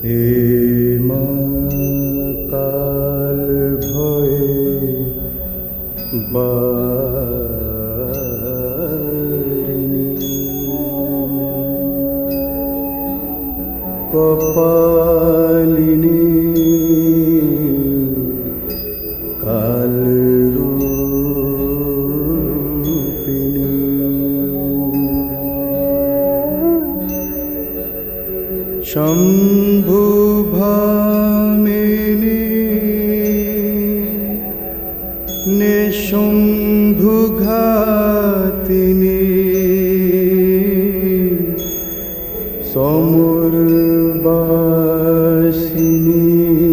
हे मा काल भये बारिणी कपालिनी काल रूपिणी शंभु भामिनी निशुंभु घातिनी समुर्वासिनी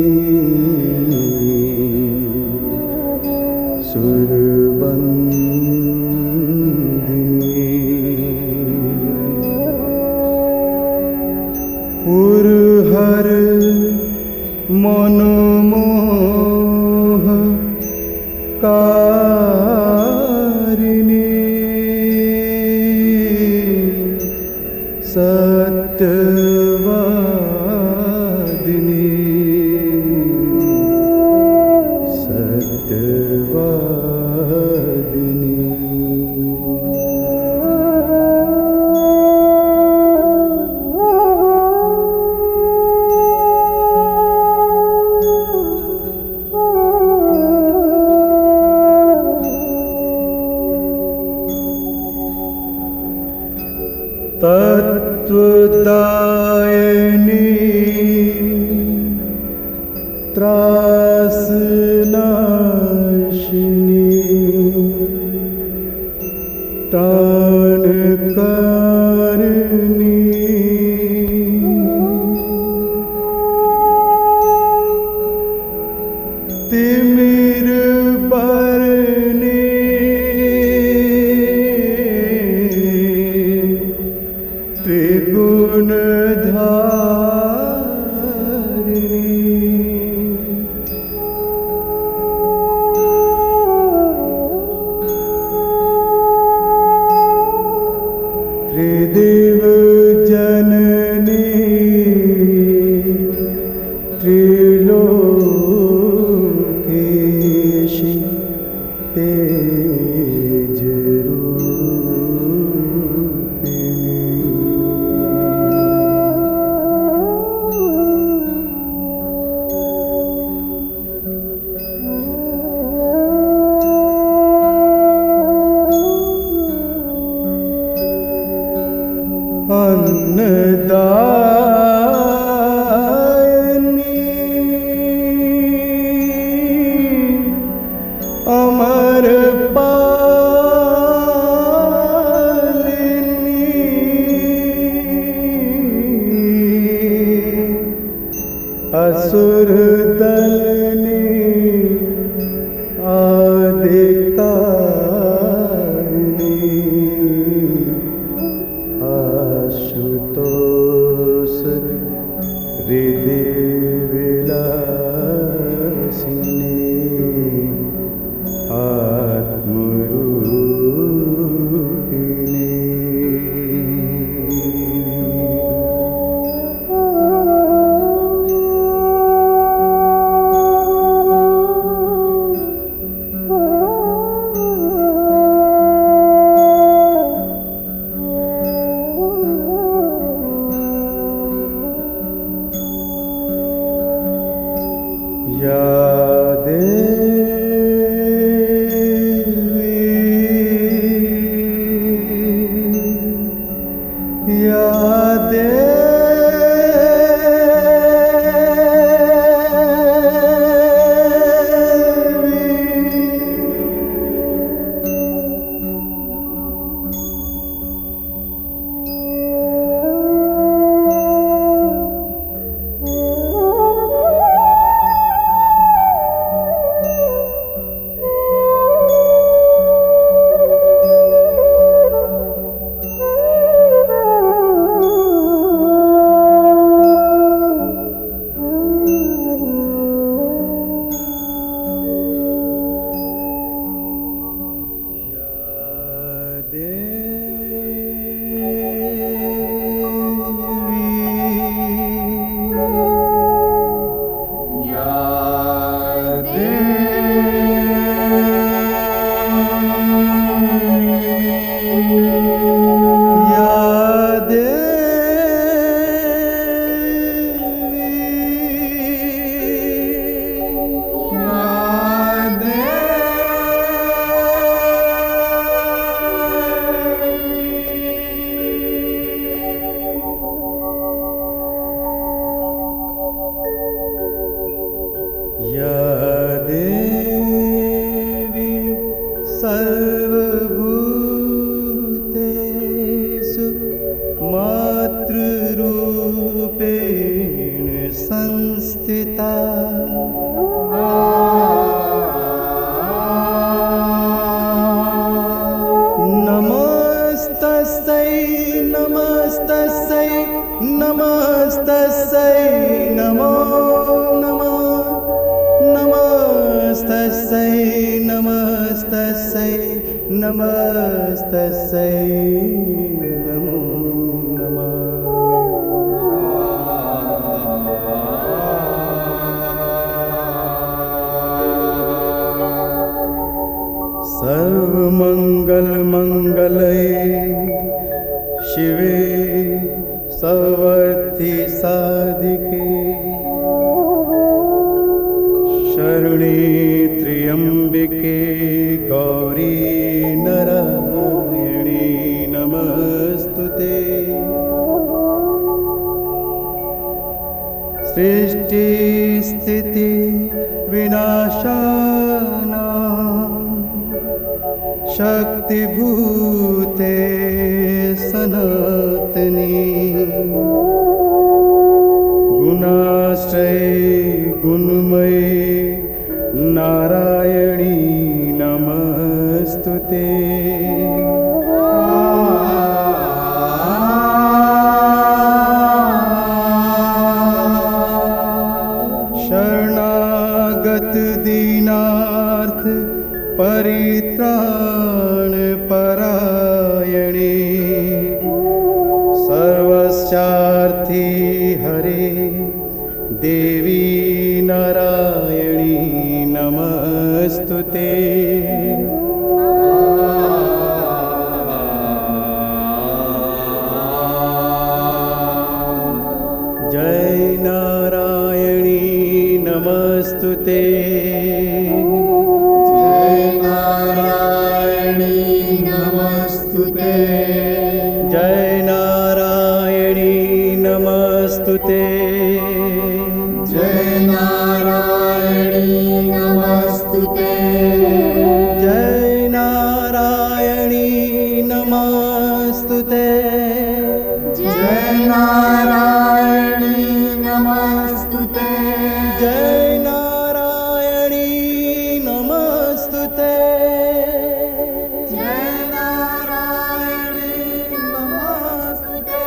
सुरवंदिनी पुरहर मनमोह कारिणी सत्यवादिनी सत्यवादिनी तत्वदायिनी त्रासनाशिनी तानकारिणी तिमिर बरनी त्रिगुण धारिणी त्रिदेव जननी त्रिलोकेशी तेज अन्नदायिनी अमर पालिनी असुर दलनी आदिकारिणी आशुतोष हृदयविलासिनी आत्मरूपिणी या देवी या देवी स्थिता नमस्तस्यै नमस्तस्यै नमस्तस्यै नमो नमः नमस्तस्यै नमस्तस्यै नमस्तस्यै नमो नमः सर्वमंगल मंगलये शिवे सर्वार्थि साधिके शरणे त्र्यंबके गौरी नारायणी नमस्तुते सृष्टि स्थिति विनाशानां शक्तिभूते सनातनी गुणाश्रये गुणमये नारायणी नमस्तुते शरणागत दीनार्थ परित्राण परायणे सर्वस्यार्थी हरे देवी नारायणी नमस्तुते जय नारायणी नमस्तुते जय नारायणी नमस्तुते जय नारायणी नमस्तुते जय नारायणी नमस्तुते जय नारायणी नमस्तुते जय नारायणी नमस्तुते जय नारायणी नमस्तुते जय नारायणी नमस्तुते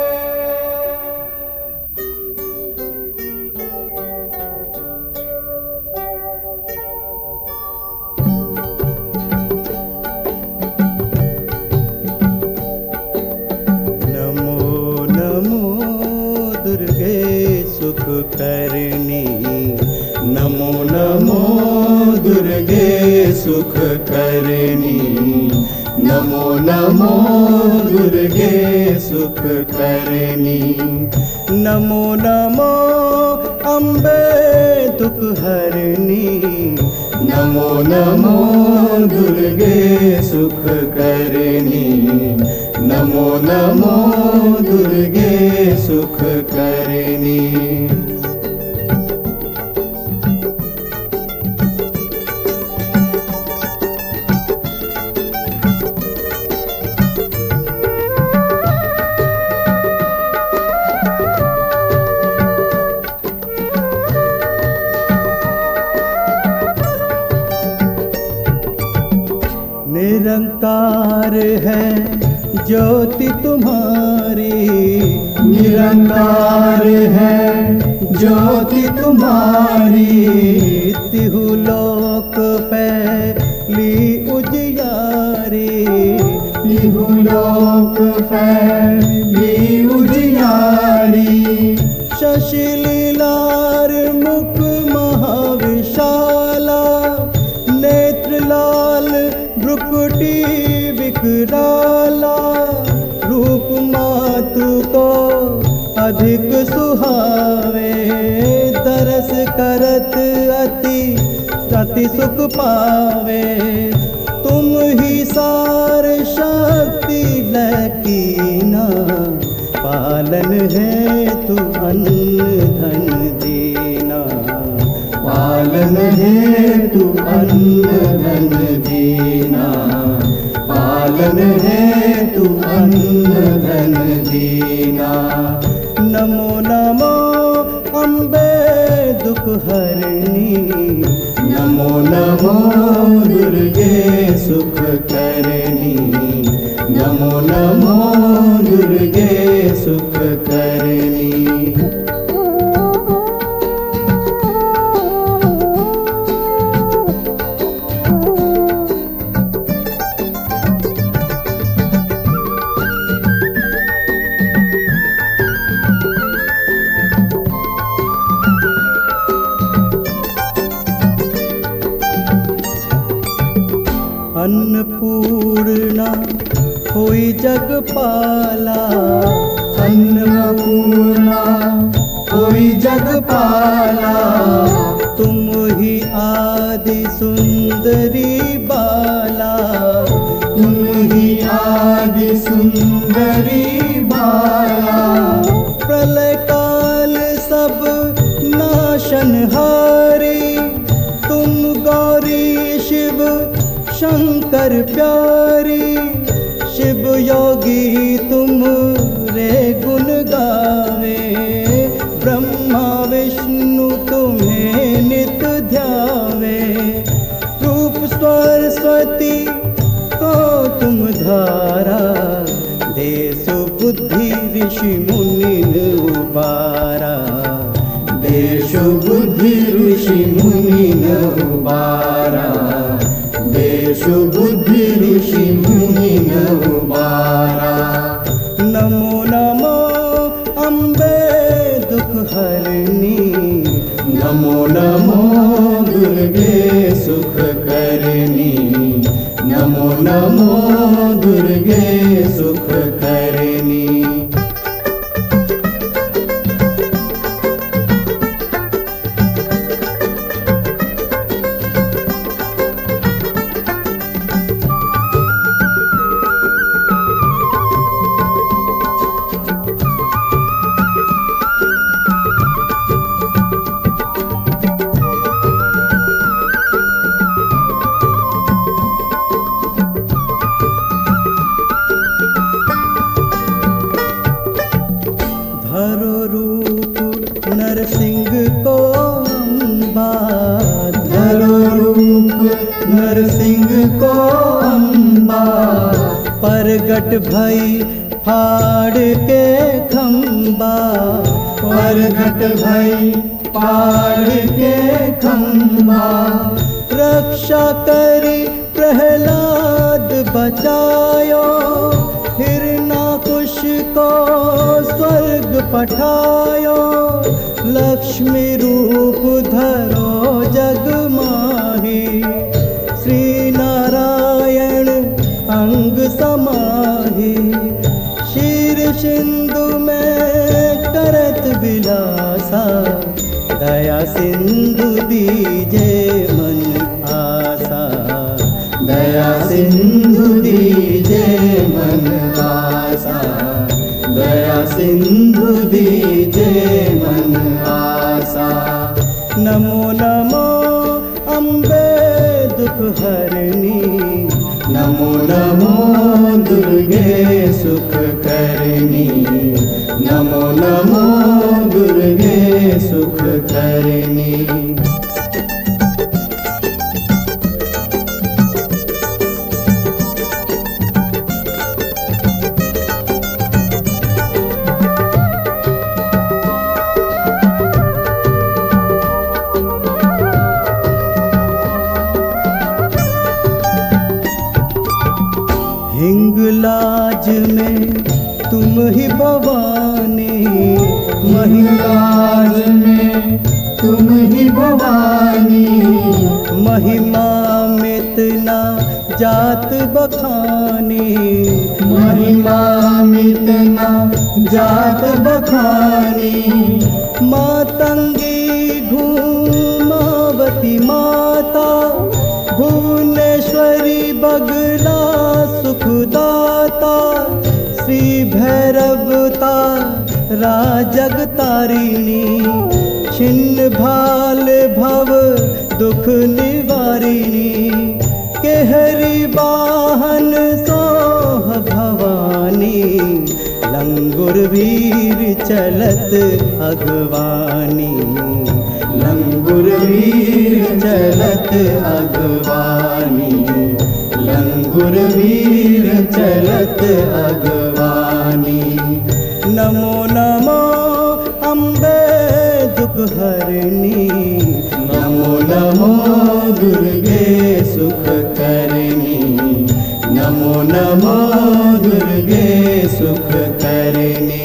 नमो नमो दुर्गे सुख करनी नमो नमो दुर्गे सुख करनी नमो नमो दुर्गे सुख करनी नमो नमो अम्बे दुख हरनी नमो नमो दुर्गे सुख करनी नमो नमो दुर्गे सुख करनी निरंकार है ज्योति तुम्हारी निरंकार है ज्योति तुम्हारी तिहु लोक फैली उजियारी तिहु लोक फैली उजियारी शशि लीलार मुख महाविशाला नेत्र लाल भ्रुकुटी विकराला रूप मातु को अधिक सुहावे दरस करत अति सुख पावे तुम ही सार शक्ति लकीना पालन है तू अन्न धन देना पालन है तू अन्न धन देना पालन है तू अन्न धन देना नमो नमो अम्बे हरणी। नमो नमो दुर्गे सुख करनी, नमो नमो दुर्गे सुख करनी। अन्नपूर्णा होई जगपाला, अन्नपूर्णा होई जगपाला। तुम ही आदि सुंदरी बाला, तुम ही आदि सुंदरी बाला। प्रलय काल सब नाशनहारी, तुम गौरी शिव शंकर प्यारी। शिव योगी तुम रे गुण गावे, ब्रह्मा विष्णु तुम्हें नित ध्यावे। रूप सरस्वती को तुम धारा, देसु बुद्धि ऋषि मुनि उबारा। देशु बुद्धि ऋषि मुनि उबारा, देशु बुद्धि ऋषि मुनि उबारा। नमो नमो अम्बे दुख हरणी, नमो नमो दुर्गे सुख करनी, नमो नमो दुर्गे सुख करनी। धरो रूप नरसिंह को अम्बा, धरो रूप नरसिंह को अम्बा। परगट भई फाड़ के खम्बा, परगट भई फाड़ के खम्बा। रक्षा करी प्रहलाद बचायो, हिरणाकुश को स्वर्ग पठायो। लक्ष्मी रूप धरो जग माही, श्री नारायण अंग समाही। शीर सिंधु में करत विलासा, दया सिंधु दीजे मन आसा। दया सिंधु दीजे मन आसा, दया सिंधु दीजे मन आसा। नमो नमो अम्बे दुख हरणी, नमो नमो दुर्गे सुख करनी, नमो नमो दुर्गे सुख करनी। हिंगलाज में तुम ही भवानी, महिलाज में तुम ही भवानी। महिमा मितना जात बखानी, महिमा मितना जात बखानी। मातंगी घूमावती माता, भुवनेश्वरी बगला सुखदाता। श्री भैरवता राजगतारिणी, छिन्न भाल भव दुख निवारिणी। केहरी वाहन सोह भवानी, लंगुर वीर चलत अगवानी। लंगुर वीर चलत अगवानी, लंगुर वीर चलत अगवानी। नमो नमो अम्बे दुख हरनी, नमो नमो दुर्गे सुख करनी, नमो नमो दुर्गे सुख करनी।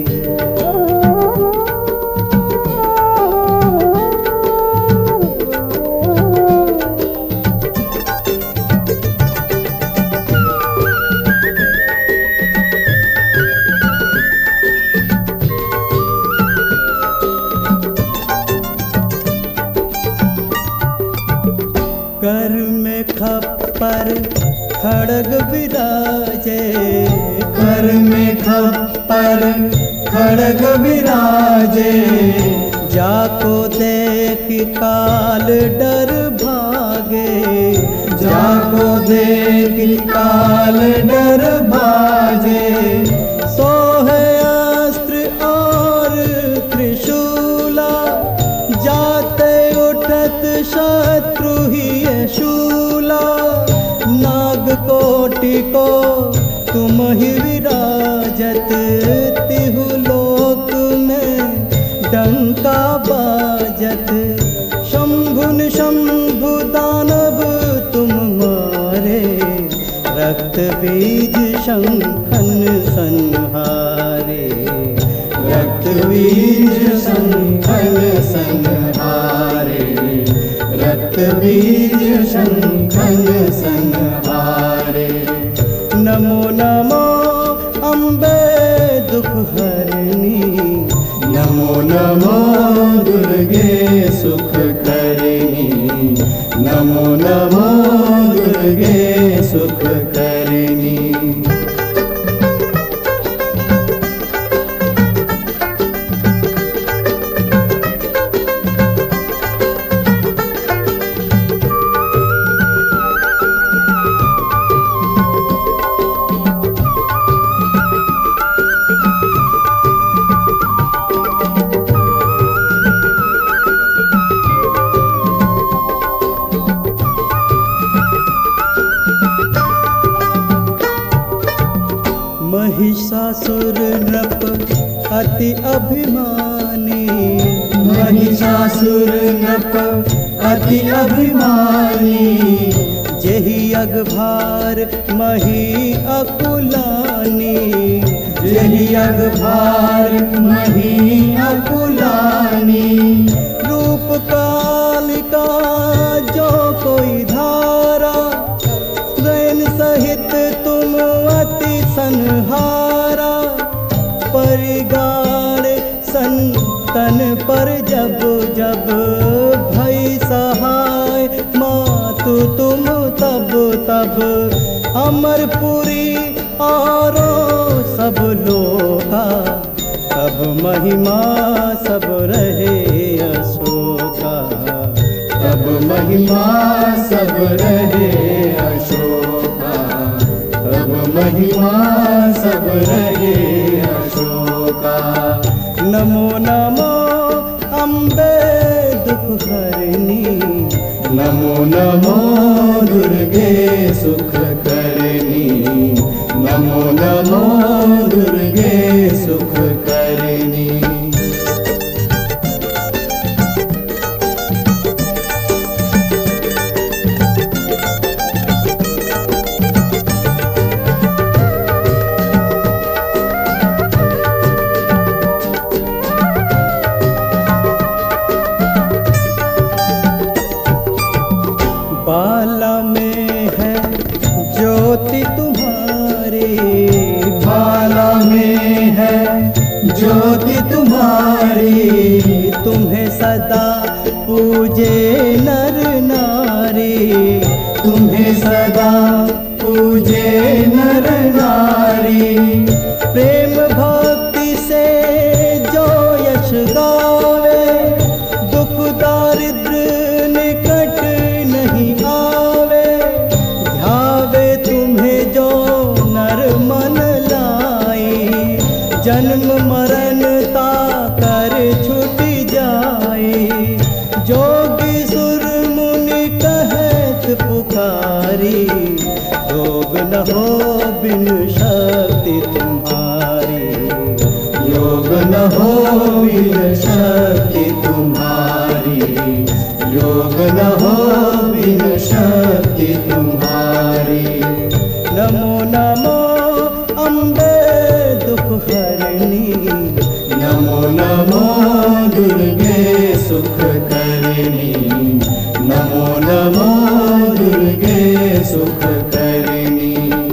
कर में खप्पर खड़ग विराजे, कर में खप्पर खड़ग विराजे। जाको देख काल डर भागे, जाको देख काल डर भागे। सोहे अस्त्र और त्रिशूला, जाते उठत शत्रु ही शूला। नाग कोटि को तुम ही विराजत, तिहु लोक में डंका बाजत। शंभुन शंभु दानव तुम मारे, रक्त बीज शंखन संहारे, रक्त बीज शंखन संहारे, रक्त बीज शंखन संहारे। नमो नमो अम्बे दुख हरनी, नमो नमो दुर्गे सुख करनी, नमो नमो दुर्गे सुख करनी। महिषासुर नृप अति अभिमानी, महिषासुर नृप अति अभिमानी। जेहि अगभार मही अकुलानी, जेहि अगभार मही अकुलानी। रूप कालिका जो कोई धारा, स्वयं सहित तुम अति संहारा। परिगाण संतन पर जब जब भई सहाय, मातु तुम तब तब अमरपुरी और सब लोका। तब महिमा सब रहे अशोका, तब महिमा सब रहे अशोका, तब महिमा सब रहे अशोका। नमो नमो अम्बे दुख हरनी, नमो नमो दुर्गे सुख करनी, नमो नमो दुर्गे सुख करनी। बाला में है ज्योति तुम्हारी, बाला में है ज्योति तुम्हारी। तुम्हें सदा पूजे नर नारी, तुम्हें सदा पूजे नर नारी। प्रेम भक्ति से जो यश गावे, दुख दारिद्र निकट नहीं आवे। ध्यावे तुम्हें जो नर मन लाई, जन्म मरण ता कर छूट जाए। नमो दुर्गे सुख करनी, नमो नमो दुर्गे सुख करनी।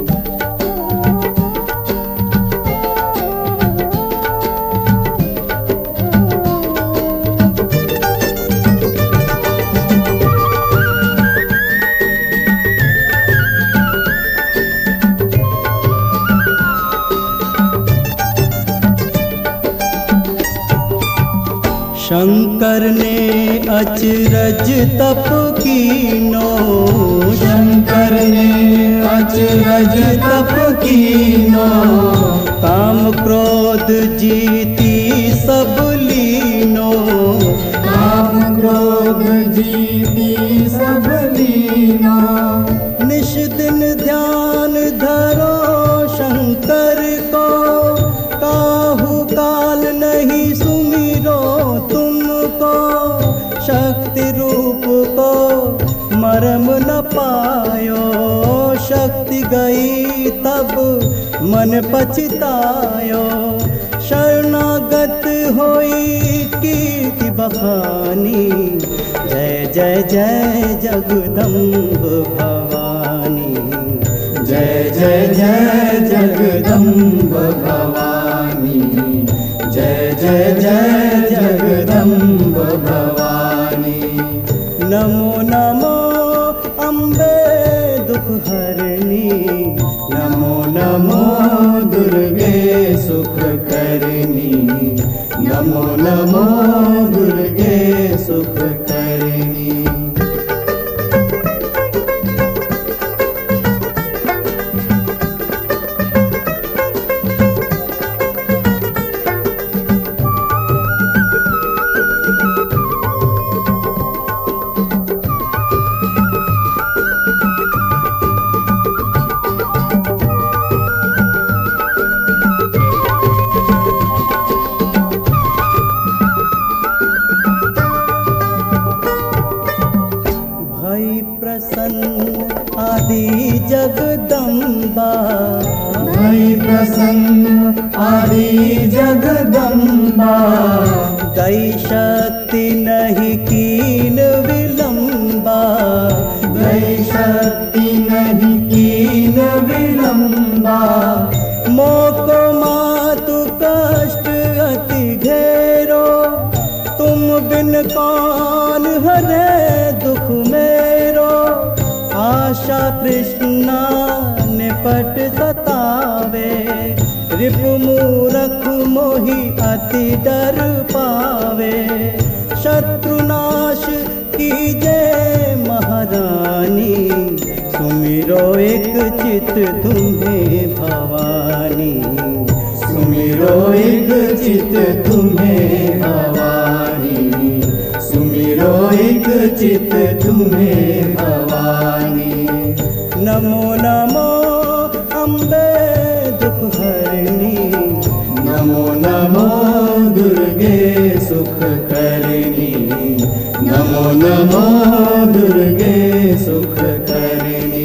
शंकर ने अचरज तप कीनो, शंकर ने अचरज तप कीनो, काम क्रोध जीती सब लीनो, काम क्रोध जीती सब लीनो। निश दिन ध्यान धरो शंकर को, काहू काल नहीं सुमिरो तुमको, शक्ति रूप को मरम न पायो, शक्ति गई तब मन पछतायो, शरणागत होई कीर्ति बखानी, जय जय जय जगदम्ब भवानी, जय जय जय जगदम्ब भवानी, जय जय जय जगदम्ब भवानी। नमो नमो अम्बे दुख हरणी, नमो नमो दुर्गे सुख करनी, नमो नमो दुर्गे सुख करनी। प्रसन्न आदि जगदम्बा, भई प्रसन्न आदि जगदम्बा, दई शक्ति नहीं कीन विलंबा, दई शक्ति नहीं कीन विलंबा। मोको मातु कष्ट अति घेरो, तुम बिन कौन हरे दुख मेरो, आशा तृष्णा निपट सतावे, रिपु मूरख मोहि अति डर पावे, शत्रुनाश कीजे महारानी, सुमिरो एक चित तुम्हें भवानी, सुमिरो एक चित तुम्हें भवानी, सुमिरो एक चित तुम्हें भवानी। नमो नमो अम्बे दुख हरणी, नमो नमो दुर्गे सुख करनी, नमो नमो दुर्गे सुख करनी।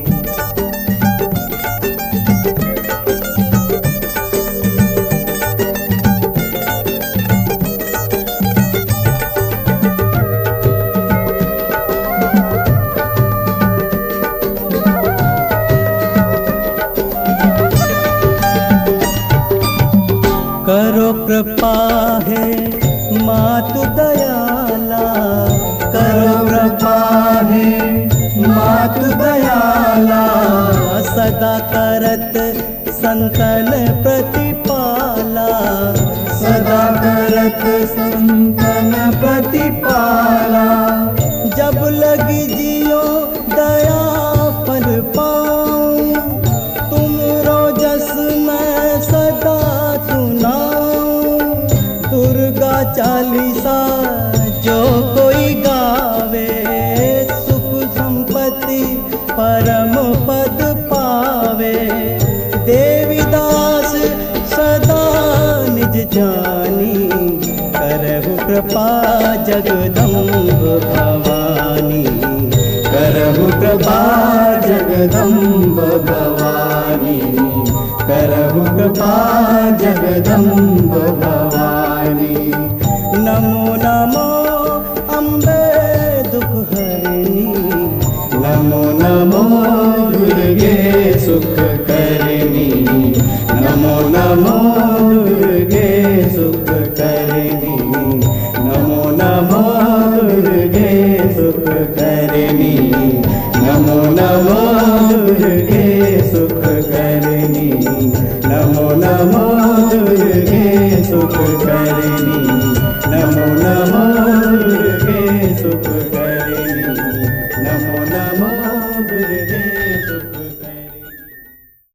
करो कृपा है मातु दयाला, करो कृपा है मातु दयाला, सदा करत संतन प्रतिपाला, सदा करत संतन प्रतिपाला। जब लगी जियो दया फल पाऊं, तुम रोजस मैं सदा सुनाऊं, दुर्गा चालीसा जो कोई गावे, सुख संपत्ति परम पद पावे, देवीदास सदा निज जानी, करहु कृपा जगदम्ब भवानी, करहु कृपा जगदम्ब भवानी, करहु कृपा जगदम्ब भवानी। नमो नमो दुर्गे सुख करनी, नमो नमो दुर्गे सुख